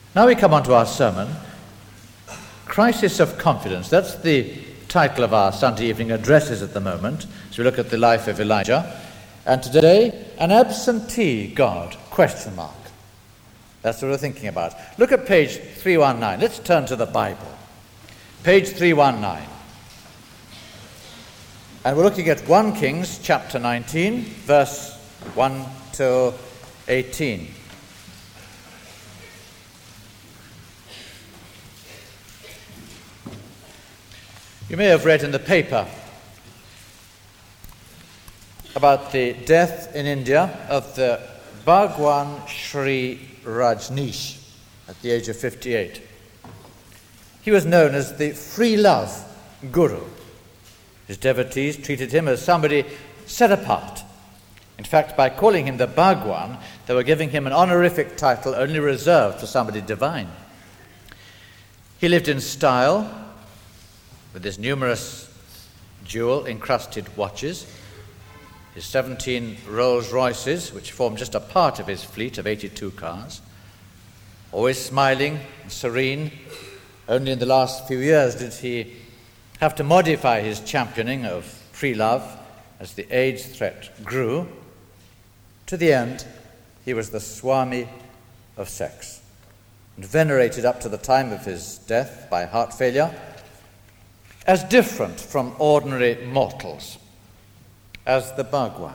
Now we come on to our sermon, Crisis of Confidence. That's the title of our Sunday evening addresses at the moment, as we look at the life of Elijah. And today, an absentee God, question mark. That's what we're thinking about. Look at page 319. Let's turn to the Bible. Page 319. And we're looking at 1 Kings chapter 19, verse 1 to 18. You may have read in the paper about the death in India of the Bhagwan Sri Rajneesh at the age of 58. He was known as the free love guru. His devotees treated him as somebody set apart. In fact, by calling him the Bhagwan, they were giving him an honorific title only reserved for somebody divine. He lived in style, with his numerous jewel-encrusted watches, his 17 Rolls Royces, which formed just a part of his fleet of 82 cars, always smiling and serene. Only in the last few years did he have to modify his championing of free love as the AIDS threat grew. To the end, he was the Swami of sex, and venerated up to the time of his death by heart failure as different from ordinary mortals, as the Bhagwan.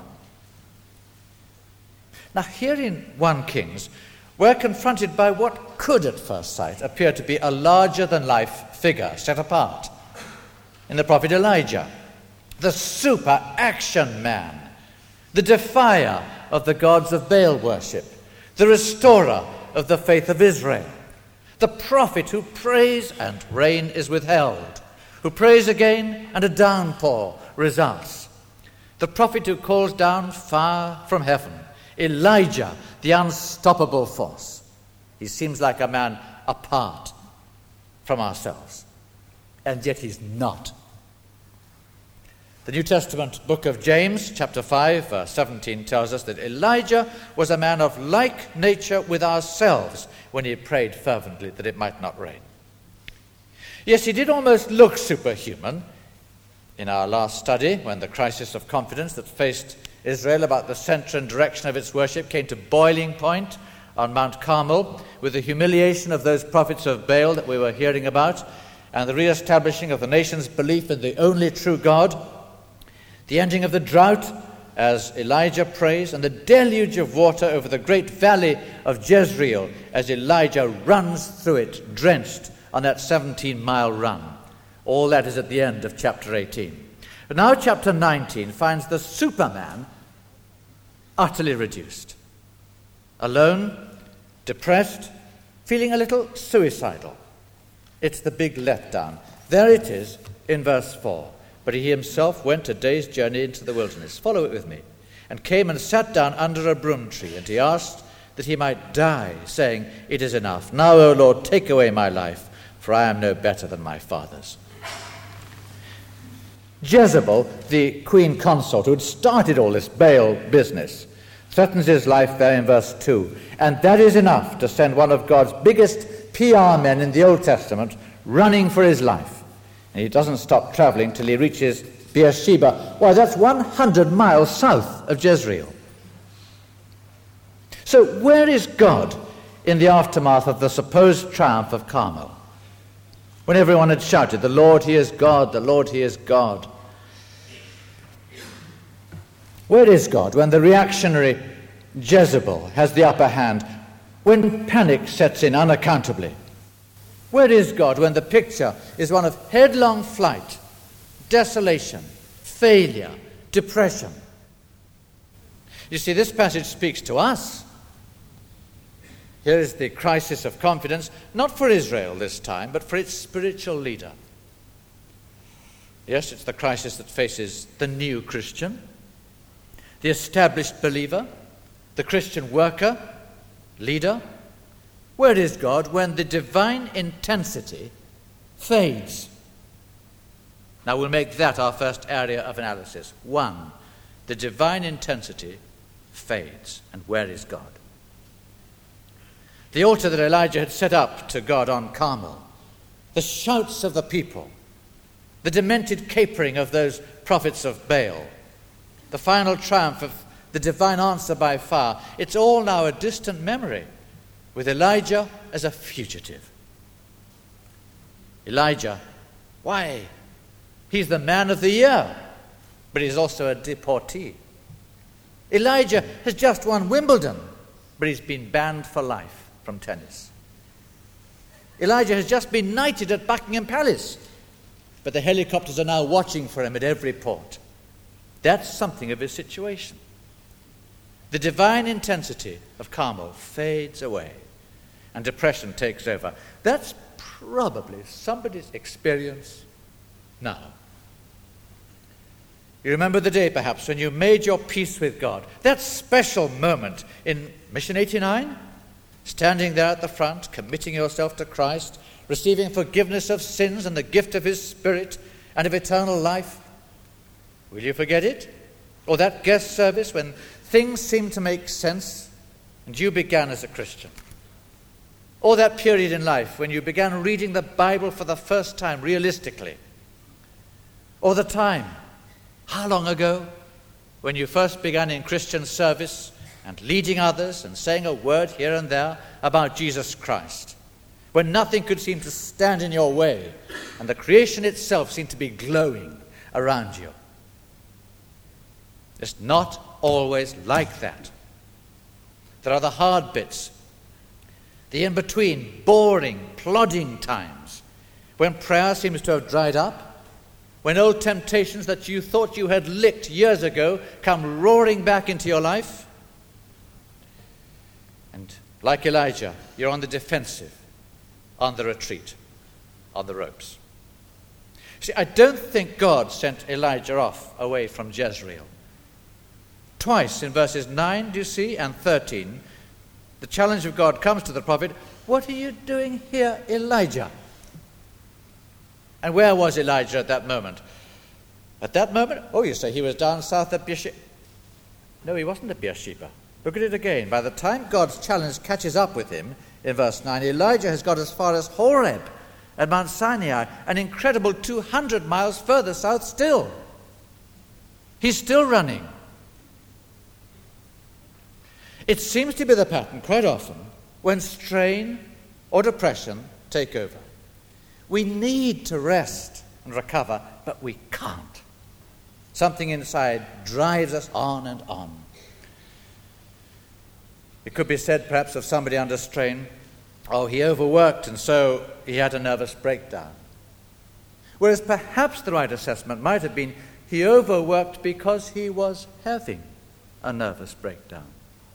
Now here in 1 Kings, we're confronted by what could at first sight appear to be a larger-than-life figure set apart in the prophet Elijah, the super-action man, the defier of the gods of Baal worship, the restorer of the faith of Israel, the prophet who prays and rain is withheld, who prays again and a downpour results, the prophet who calls down fire from heaven, Elijah, the unstoppable force. He seems like a man apart from ourselves, and yet he's not. The New Testament book of James, chapter 5, verse 17, tells us that Elijah was a man of like nature with ourselves when he prayed fervently that it might not rain. Yes, he did almost look superhuman in our last study, when the crisis of confidence that faced Israel about the center and direction of its worship came to boiling point on Mount Carmel, with the humiliation of those prophets of Baal that we were hearing about, and the re-establishing of the nation's belief in the only true God, the ending of the drought as Elijah prays, and the deluge of water over the great valley of Jezreel as Elijah runs through it, drenched on that 17-mile run. All that is at the end of chapter 18. But now chapter 19 finds the Superman utterly reduced, alone, depressed, feeling a little suicidal. It's the big letdown. There it is in verse 4. But he himself went a day's journey into the wilderness. Follow it with me. And came and sat down under a broom tree, and he asked that he might die, saying, "It is enough. Now, O Lord, take away my life, for I am no better than my fathers." Jezebel, the queen consort who had started all this Baal business, threatens his life there in verse 2. And that is enough to send one of God's biggest PR men in the Old Testament running for his life. And he doesn't stop traveling till he reaches Beersheba. Why, that's 100 miles south of Jezreel. So where is God in the aftermath of the supposed triumph of Carmel, when everyone had shouted, "The Lord, he is God, the Lord, he is God"? Where is God when the reactionary Jezebel has the upper hand, when panic sets in unaccountably? Where is God when the picture is one of headlong flight, desolation, failure, depression? You see, this passage speaks to us. Here is the crisis of confidence, not for Israel this time, but for its spiritual leader. Yes, it's the crisis that faces the new Christian, the established believer, the Christian worker, leader. Where is God when the divine intensity fades? Now we'll make that our first area of analysis. 1, the divine intensity fades. And where is God? The altar that Elijah had set up to God on Carmel, the shouts of the people, the demented capering of those prophets of Baal, the final triumph of the divine answer by fire, it's all now a distant memory, with Elijah as a fugitive. Elijah, why? He's the man of the year, but he's also a deportee. Elijah has just won Wimbledon, but he's been banned for life from tennis. Elijah has just been knighted at Buckingham Palace, but the helicopters are now watching for him at every port. That's something of his situation. The divine intensity of Carmel fades away, and depression takes over. That's probably somebody's experience now. You remember the day, perhaps, when you made your peace with God. That special moment in Mission 89, standing there at the front, committing yourself to Christ, receiving forgiveness of sins and the gift of his Spirit and of eternal life. Will you forget it? Or that guest service when things seemed to make sense and you began as a Christian? Or that period in life when you began reading the Bible for the first time realistically? Or the time, how long ago, when you first began in Christian service and leading others and saying a word here and there about Jesus Christ, when nothing could seem to stand in your way and the creation itself seemed to be glowing around you? It's not always like that. There are the hard bits, the in-between, boring, plodding times, when prayer seems to have dried up, when old temptations that you thought you had licked years ago come roaring back into your life. And like Elijah, you're on the defensive, on the retreat, on the ropes. See, I don't think God sent Elijah off away from Jezreel. Twice in verses 9, do you see, and 13, the challenge of God comes to the prophet, "What are you doing here, Elijah?" And where was Elijah at that moment? At that moment, you say he was down south at Beersheba. No, he wasn't at Beersheba. Look at it again. By the time God's challenge catches up with him, in verse 9, Elijah has got as far as Horeb at Mount Sinai, an incredible 200 miles further south still. He's still running. It seems to be the pattern quite often when strain or depression take over. We need to rest and recover, but we can't. Something inside drives us on and on. It could be said perhaps of somebody under strain, he overworked and so he had a nervous breakdown. Whereas perhaps the right assessment might have been he overworked because he was having a nervous breakdown.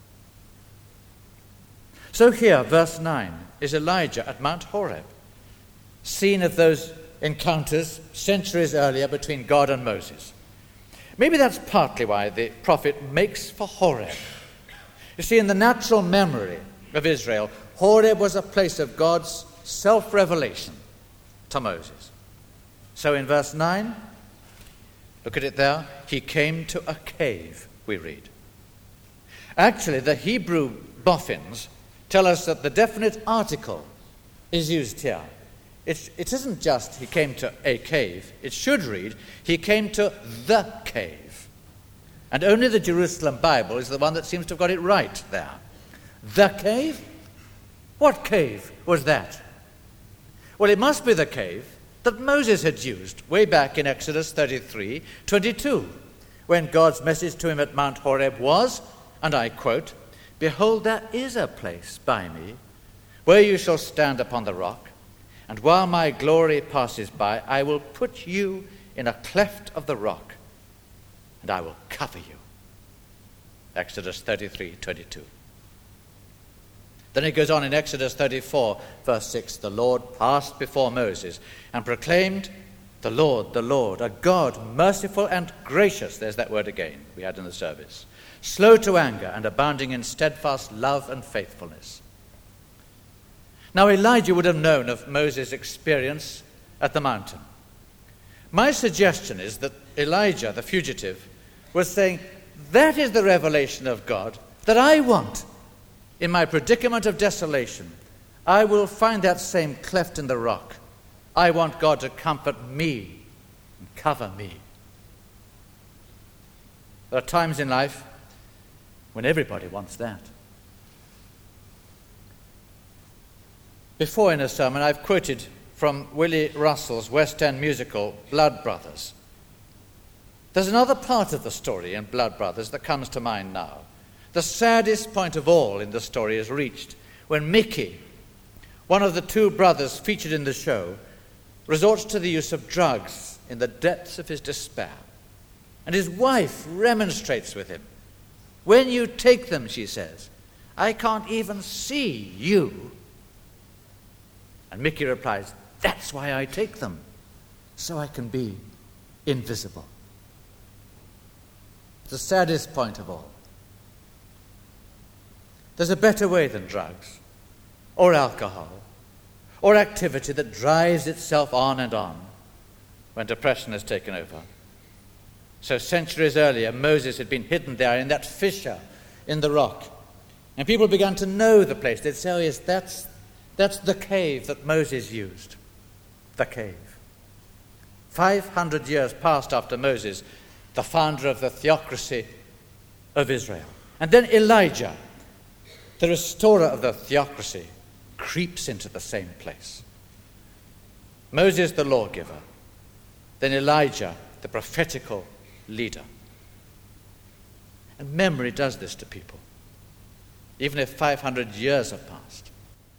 So here, verse 9, is Elijah at Mount Horeb, scene of those encounters centuries earlier between God and Moses. Maybe that's partly why the prophet makes for Horeb. You see, in the natural memory of Israel, Horeb was a place of God's self-revelation to Moses. So in verse 9, look at it there, he came to a cave, we read. Actually, the Hebrew boffins tell us that the definite article is used here. It isn't just he came to a cave. It should read, he came to the cave. And only the Jerusalem Bible is the one that seems to have got it right there. The cave? What cave was that? Well, it must be the cave that Moses had used way back in Exodus 33:22, when God's message to him at Mount Horeb was, and I quote, "Behold, there is a place by me where you shall stand upon the rock, and while my glory passes by, I will put you in a cleft of the rock, and I will cover you." Exodus 33:22. Then it goes on in Exodus 34, verse 6, "The Lord passed before Moses and proclaimed, the Lord, a God merciful and gracious," there's that word again we had in the service, "slow to anger and abounding in steadfast love and faithfulness." Now Elijah would have known of Moses' experience at the mountain. My suggestion is that Elijah, the fugitive, was saying, that is the revelation of God that I want. in my predicament of desolation, I will find that same cleft in the rock. I want God to comfort me and cover me. There are times in life when everybody wants that. Before in a sermon, I've quoted from Willie Russell's West End musical, Blood Brothers. There's another part of the story in Blood Brothers that comes to mind now. The saddest point of all in the story is reached when Mickey, one of the two brothers featured in the show, resorts to the use of drugs in the depths of his despair. And his wife remonstrates with him. When you take them, she says, I can't even see you. And Mickey replies, that's why I take them, so I can be invisible. The saddest point of all. There's a better way than drugs, or alcohol, or activity that drives itself on and on when depression has taken over. So centuries earlier, Moses had been hidden there in that fissure in the rock. And people began to know the place. They'd say, oh yes, that's the cave that Moses used. The cave. 500 years passed after Moses, the founder of the theocracy of Israel. And then Elijah, the restorer of the theocracy, creeps into the same place. Moses, the lawgiver, then Elijah, the prophetical leader. And memory does this to people, even if 500 years have passed.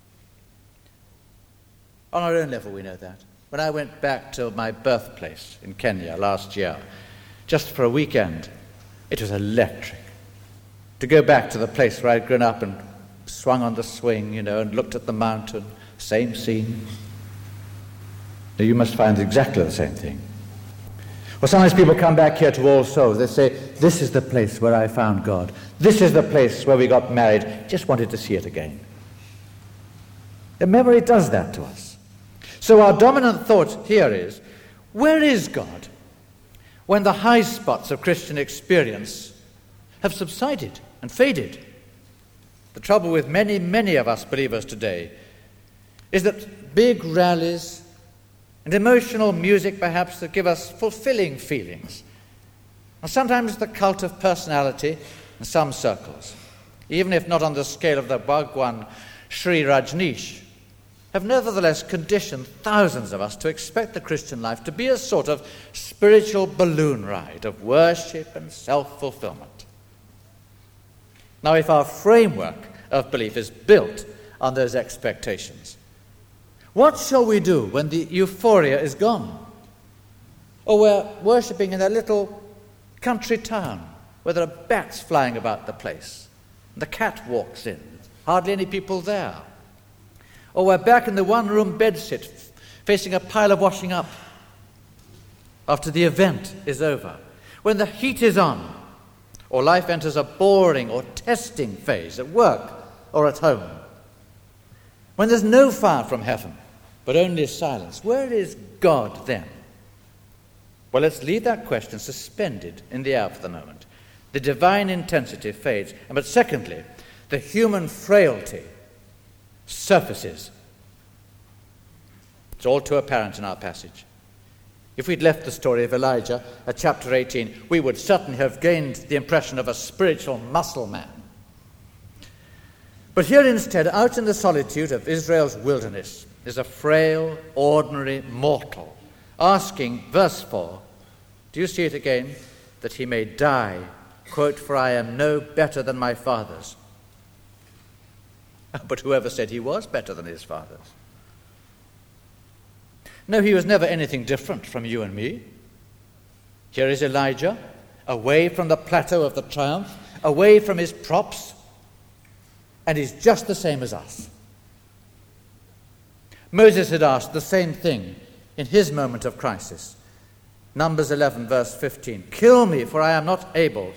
On our own level, we know that. When I went back to my birthplace in Kenya last year, just for a weekend, it was electric. To go back to the place where I'd grown up and swung on the swing, and looked at the mountain, same scene. Now you must find exactly the same thing. Well, sometimes people come back here to All Souls. They say, this is the place where I found God. This is the place where we got married. Just wanted to see it again. The memory does that to us. So our dominant thought here is, where is God when the high spots of Christian experience have subsided and faded? The trouble with many, many of us believers today is that big rallies and emotional music, perhaps, that give us fulfilling feelings, and sometimes the cult of personality in some circles, even if not on the scale of the Bhagwan Sri Rajneesh, have nevertheless conditioned thousands of us to expect the Christian life to be a sort of spiritual balloon ride of worship and self-fulfillment. Now, if our framework of belief is built on those expectations, what shall we do when the euphoria is gone? Or we're worshipping in a little country town where there are bats flying about the place, and the cat walks in, hardly any people there. Or we're back in the one-room bedsit, facing a pile of washing up after the event is over, when the heat is on, or life enters a boring or testing phase at work or at home. When there's no fire from heaven, but only silence, where is God then? Well, let's leave that question suspended in the air for the moment. The divine intensity fades. But secondly, the human frailty surfaces. It's all too apparent in our passage. If we'd left the story of Elijah at chapter 18, we would certainly have gained the impression of a spiritual muscle man. But here instead, out in the solitude of Israel's wilderness, is a frail, ordinary mortal asking, verse 4, do you see it again? That he may die, quote, for I am no better than my fathers. But whoever said he was better than his fathers? No, he was never anything different from you and me. Here is Elijah, away from the plateau of the triumph, away from his props, and he's just the same as us. Moses had asked the same thing in his moment of crisis. Numbers 11, verse 15. Kill me, for I am not able.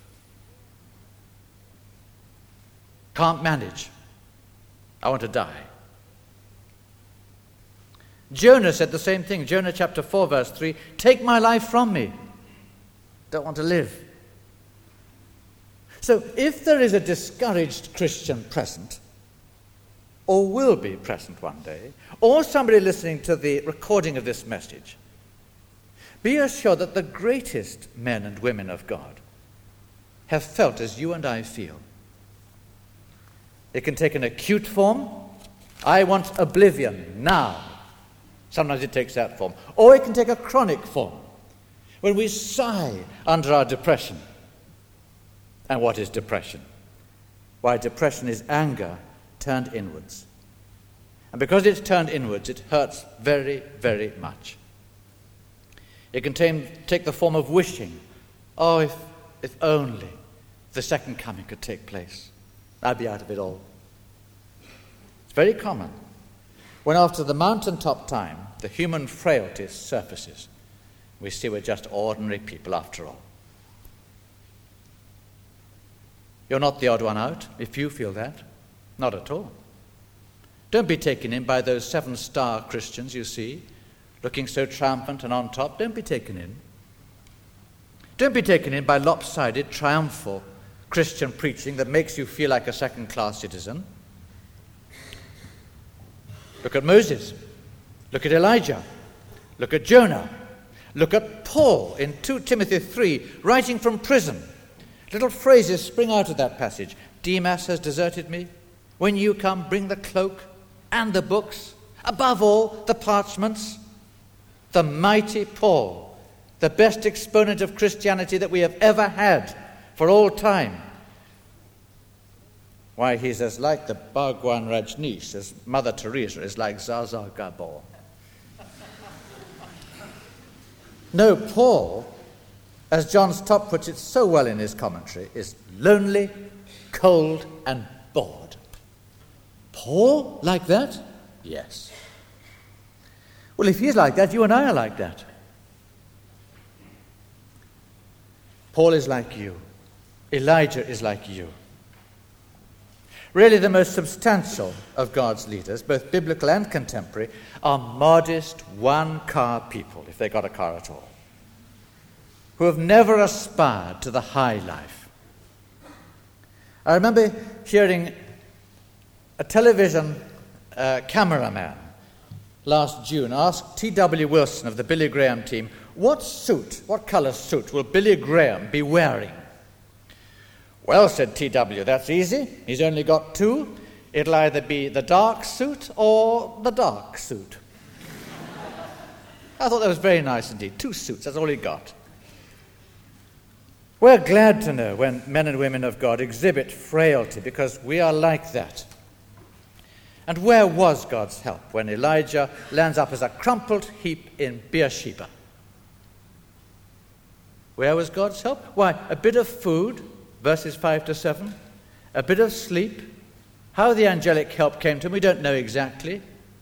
Can't manage. I want to die. Jonah said the same thing. Jonah chapter 4, verse 3. Take my life from me. Don't want to live. So if there is a discouraged Christian present, or will be present one day, or somebody listening to the recording of this message, be assured that the greatest men and women of God have felt as you and I feel. It can take an acute form. I want oblivion now. Sometimes it takes that form. Or it can take a chronic form, when we sigh under our depression. And what is depression? Why, depression is anger turned inwards. And because it's turned inwards, it hurts very, very much. It can take the form of wishing, oh, if only the second coming could take place, I'd be out of it all. It's very common when after the mountaintop time, the human frailty surfaces. We see we're just ordinary people after all. You're not the odd one out if you feel that. Not at all. Don't be taken in by those 7-star Christians you see, looking so triumphant and on top. Don't be taken in. Don't be taken in by lopsided, triumphal Christian preaching that makes you feel like a second-class citizen. Look at Moses. Look at Elijah. Look at Jonah. Look at Paul in 2 Timothy 3, writing from prison. Little phrases spring out of that passage. Demas has deserted me. When you come, bring the cloak and the books. Above all, the parchments. The mighty Paul, the best exponent of Christianity that we have ever had for all time. Why, he's as like the Bhagwan Rajneesh as Mother Teresa is like Zsa Zsa Gabor. No, Paul, as John Stott puts it so well in his commentary, is lonely, cold, and bored. Paul like that? Yes. Well, if he's like that, you and I are like that. Paul is like you. Elijah is like you. Really, the most substantial of God's leaders, both biblical and contemporary, are modest, one-car people, if they got a car at all, who have never aspired to the high life. I remember hearing a television cameraman last June asked T.W. Wilson of the Billy Graham team, what colour suit will Billy Graham be wearing? Well, said T.W., that's easy. He's only got 2. It'll either be the dark suit or the dark suit. I thought that was very nice indeed. 2 suits, that's all he got. We're glad to know when men and women of God exhibit frailty, because we are like that. And where was God's help when Elijah lands up as a crumpled heap in Beersheba? Where was God's help? Why, a bit of food, verses 5 to 7, a bit of sleep. How the angelic help came to him, we don't know exactly.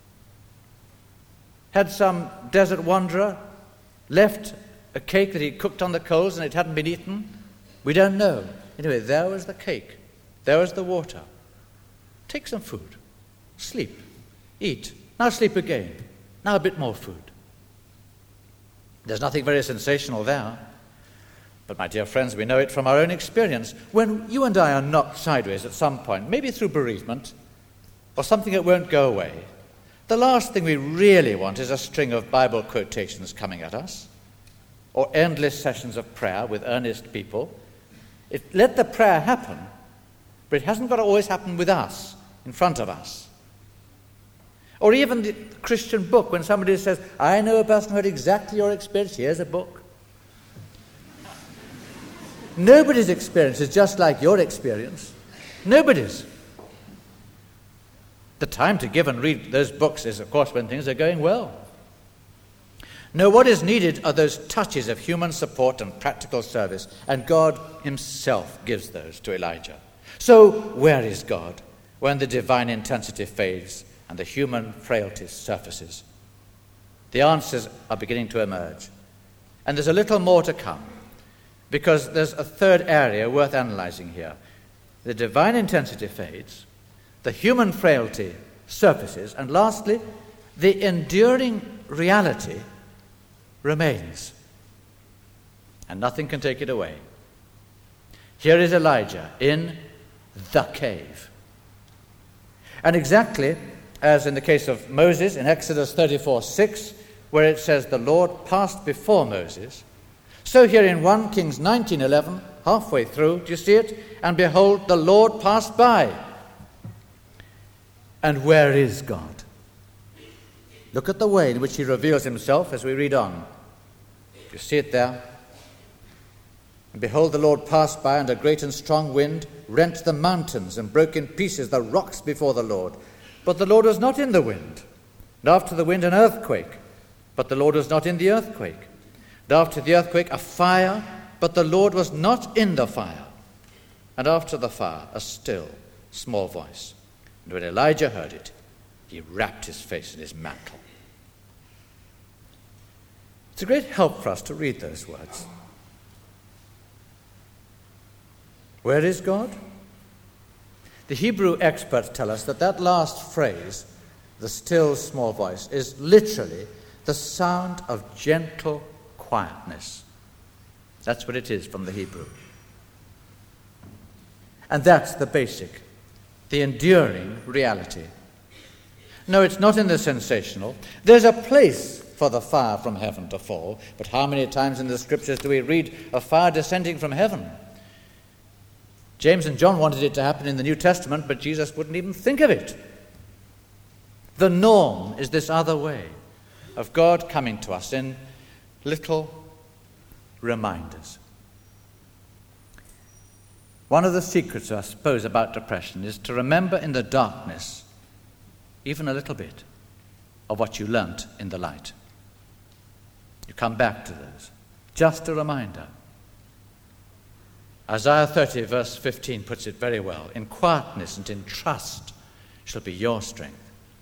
Had some desert wanderer left a cake that he'd cooked on the coals and it hadn't been eaten? We don't know. Anyway, there was the cake. There was the water. Take some food. Sleep. Eat. Now sleep again. Now a bit more food. There's nothing very sensational there. But my dear friends, we know it from our own experience. When you and I are knocked sideways at some point, maybe through bereavement or something that won't go away, the last thing we really want is a string of Bible quotations coming at us or endless sessions of prayer with earnest people. Let the prayer happen, but it hasn't got to always happen with us, in front of us. Or even the Christian book, when somebody says, I know a person who had exactly your experience, here's a book. Nobody's experience is just like your experience. Nobody's. The time to give and read those books is, of course, when things are going well. No, what is needed are those touches of human support and practical service, and God himself gives those to Elijah. So, where is God when the divine intensity fades and the human frailty surfaces? The answers are beginning to emerge. And there's a little more to come, because there's a third area worth analyzing here. The divine intensity fades, the human frailty surfaces, and lastly, the enduring reality remains. And nothing can take it away. Here is Elijah in the cave. And exactly as in the case of Moses in Exodus 34:6, where it says the Lord passed before Moses, so here in 1 Kings 19:11, halfway through, do you see it? And behold, the Lord passed by. And where is God? Look at the way in which he reveals himself as we read on. You see it there? And behold, the Lord passed by, and a great and strong wind rent the mountains and broke in pieces the rocks before the Lord. But the Lord was not in the wind. And after the wind, an earthquake. But the Lord was not in the earthquake. And after the earthquake, a fire. But the Lord was not in the fire. And after the fire, a still, small voice. And when Elijah heard it, he wrapped his face in his mantle. It's a great help for us to read those words. Where is God? The Hebrew experts tell us that that last phrase, the still small voice, is literally the sound of gentle quietness. That's what it is from the Hebrew. And that's the basic, the enduring reality. No, it's not in the sensational. There's a place for the fire from heaven to fall, but how many times in the scriptures do we read of fire descending from heaven? James and John wanted it to happen in the New Testament, but Jesus wouldn't even think of it. The norm is this other way of God coming to us in little reminders. One of the secrets, I suppose, about depression is to remember in the darkness, even a little bit, of what you learnt in the light. You come back to those. Just a reminder. Isaiah 30, verse 15 puts it very well. In quietness and in trust shall be your strength.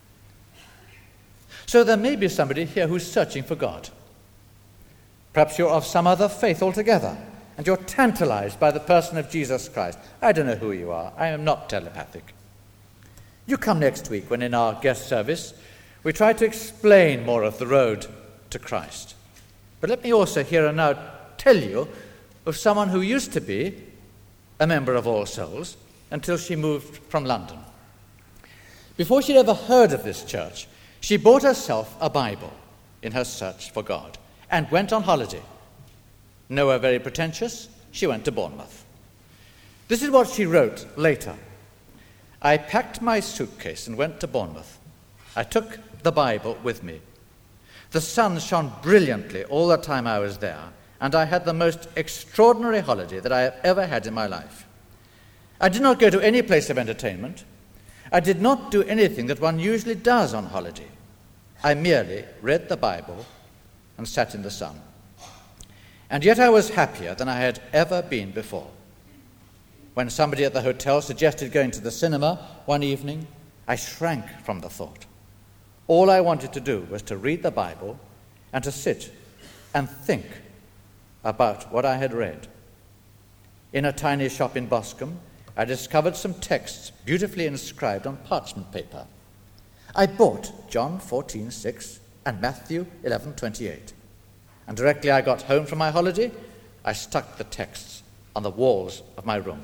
So there may be somebody here who's searching for God. Perhaps you're of some other faith altogether, and you're tantalized by the person of Jesus Christ. I don't know who you are. I am not telepathic. You come next week when in our guest service we try to explain more of the road to Christ. But let me also here and now tell you of someone who used to be a member of All Souls until she moved from London. Before she'd ever heard of this church, she bought herself a Bible in her search for God and went on holiday. Nowhere very pretentious, she went to Bournemouth. This is what she wrote later. I packed my suitcase and went to Bournemouth. I took the Bible with me. The sun shone brilliantly all the time I was there, and I had the most extraordinary holiday that I have ever had in my life. I did not go to any place of entertainment. I did not do anything that one usually does on holiday. I merely read the Bible and sat in the sun. And yet I was happier than I had ever been before. When somebody at the hotel suggested going to the cinema one evening, I shrank from the thought. All I wanted to do was to read the Bible and to sit and think about what I had read. In a tiny shop in Boscombe, I discovered some texts beautifully inscribed on parchment paper. I bought John 14:6 and Matthew 11:28. And directly I got home from my holiday, I stuck the texts on the walls of my room.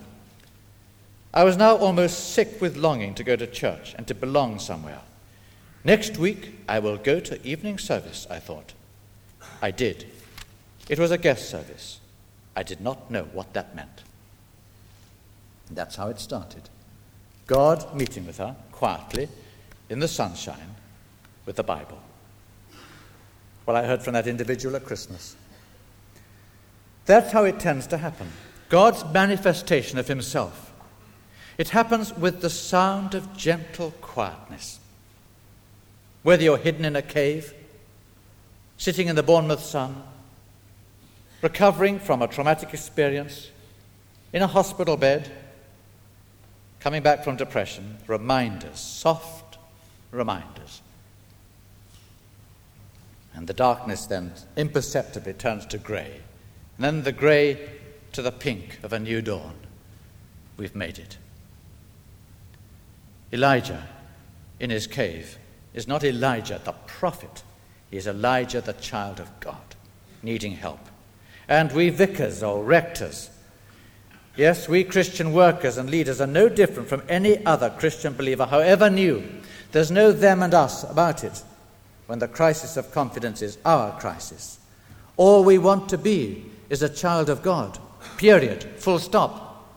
I was now almost sick with longing to go to church and to belong somewhere. Next week, I will go to evening service, I thought. I did. It was a guest service. I did not know what that meant. And that's how it started. God meeting with her quietly in the sunshine with the Bible. Well, I heard from that individual at Christmas. That's how it tends to happen. God's manifestation of himself. It happens with the sound of gentle quietness. Whether you're hidden in a cave, sitting in the Bournemouth sun, recovering from a traumatic experience, in a hospital bed, coming back from depression, reminders, soft reminders. And the darkness then imperceptibly turns to grey, and then the grey to the pink of a new dawn. We've made it. Elijah, in his cave, is not Elijah the prophet. He is Elijah the child of God, needing help. And we vicars or rectors, Yes, we Christian workers and leaders are no different from any other Christian believer, however new. There's no them and us about it when the crisis of confidence is our crisis. All we want to be is a child of God, period, full stop.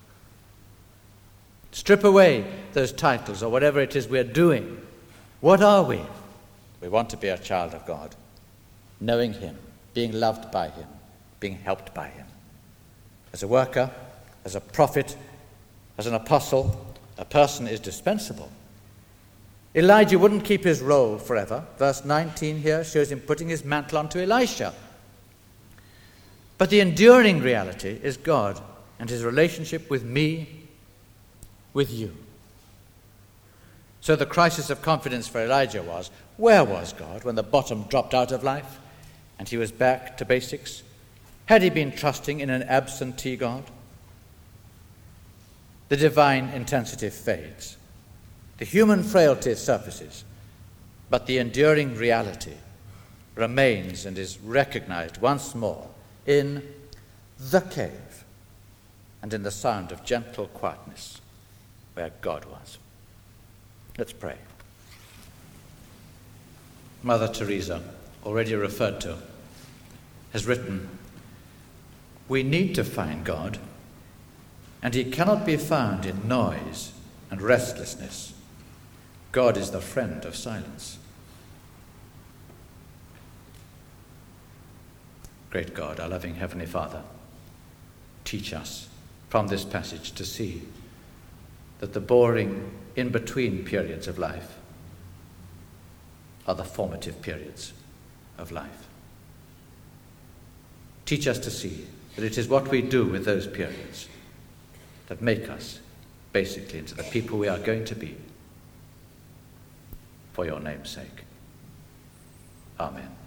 Strip away those titles or whatever it is we're doing. What are we? We want to be a child of God, knowing him, being loved by him, being helped by him. As a worker, as a prophet, as an apostle, a person is dispensable. Elijah wouldn't keep his role forever. Verse 19 here shows him putting his mantle onto Elisha. But the enduring reality is God and his relationship with me, with you. So the crisis of confidence for Elijah was, where was God when the bottom dropped out of life and he was back to basics? Had he been trusting in an absentee God? The divine intensity fades. The human frailty surfaces, but the enduring reality remains and is recognized once more in the cave and in the sound of gentle quietness where God was. Let's pray. Mother Teresa, already referred to, has written, "We need to find God, and he cannot be found in noise and restlessness. God is the friend of silence." Great God, our loving Heavenly Father, teach us from this passage to see that the boring in-between periods of life are the formative periods of life. Teach us to see that it is what we do with those periods that make us basically into the people we are going to be. For your name's sake. Amen.